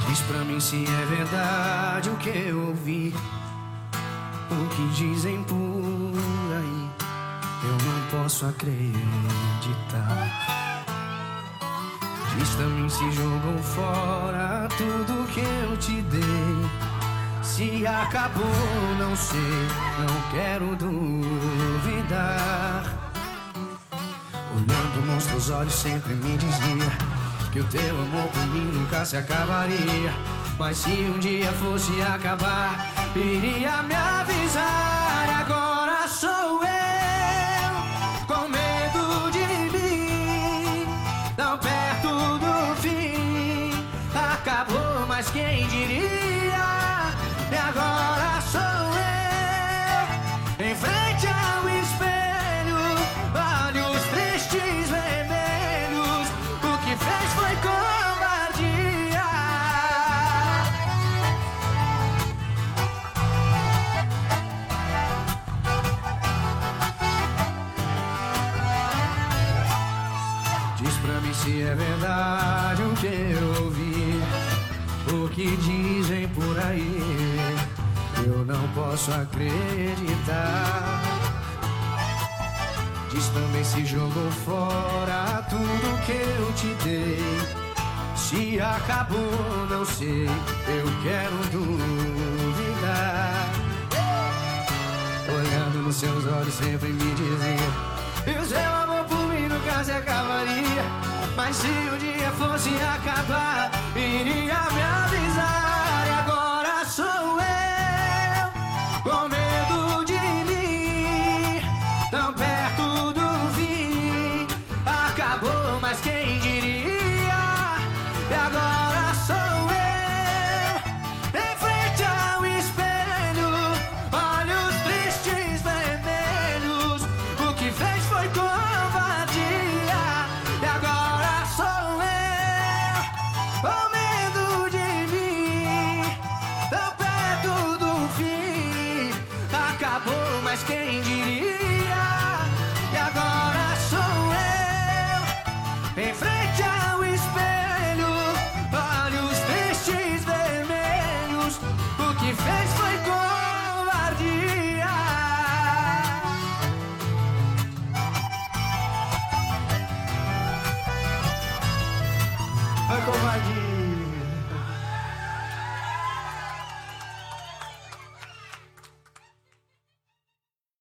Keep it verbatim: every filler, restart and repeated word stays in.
Diz pra mim se é verdade o que eu ouvi, o que dizem por aí. Eu não posso acreditar. Diz pra mim se jogou fora tudo que eu te dei. Se acabou, não sei, não quero duvidar. Olhando nos teus olhos sempre me dizia que o teu amor por mim nunca se acabaria. Mas se um dia fosse acabar, iria me avisar. E agora sou eu, com medo de mim, tão perto do fim. Acabou, mas quem diria? E agora sou eu, em frente ao espelho, olhos tristes, vermelhos. O que fez foi covardia. Diz pra mim se é verdade o que eu ouvi, o que dizem por aí. Eu não posso acreditar. Diz também se jogou fora tudo que eu te dei. Se acabou, não sei, eu quero duvidar. Olhando nos seus olhos sempre me dizia que o seu amor por mim nunca se acabaria. Mas se um dia fosse acabar, iria me avisar. E agora sou eu, com medo de mim, tão perto do fim. Acabou, mas quem diria? E agora sou eu, em frente ao espelho, olhos tristes, vermelhos. O que fez foi covardia. E agora sou eu, com medo de mim, tão perto do fim. Acabou, mas quem diria? E agora sou eu, em frente ao espelho, olhos tristes, vermelhos. O que fez foi covardia. Foi covardia.